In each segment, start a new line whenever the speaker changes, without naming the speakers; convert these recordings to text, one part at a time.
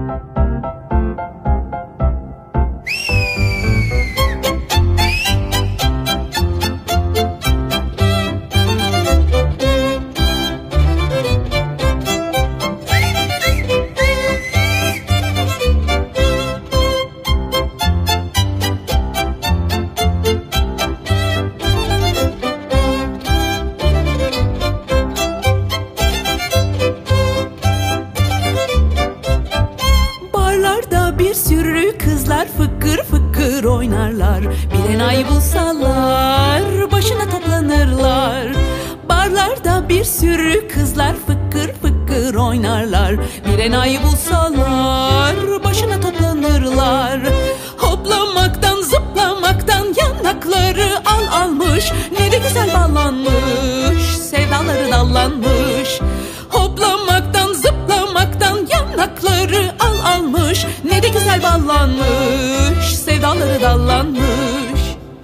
Bir sürü kızlar fıkır fıkır oynarlar. Bir enayi bulsalar başına toplanırlar. Barlarda bir sürü kızlar fıkır fıkır oynarlar. Bir enayi bulsalar başına toplanırlar. Hoplamaktan zıplamaktan yanakları al almış. Ne de güzel ballanmış, sevdaları dallanmış. Hoplamaktan zıplamaktan yanakları al almış. Ne de güzel ballanmış, sevdaları dallanmış.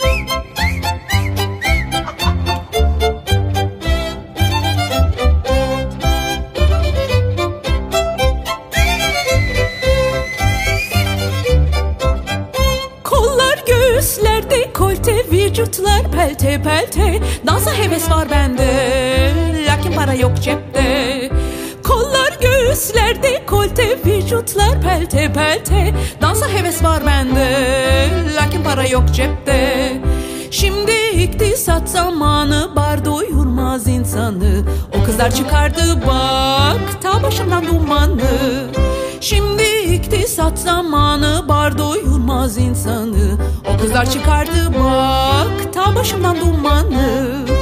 Kollar göğüsler dekolte, vücutlar pelte pelte. Dansa heves var bende, lakin para yok cepte. Kollar göğüsler dekolte, vücutlar pelte pelte. Dansa heves var bende, lakin para yok cepte. Şimdi iktisat zamanı, bar doyurmaz insanı. O kızlar çıkardı bak ta başımdan dumanı. Şimdi iktisat zamanı, bar doyurmaz insanı. O kızlar çıkardı bak ta başımdan dumanı.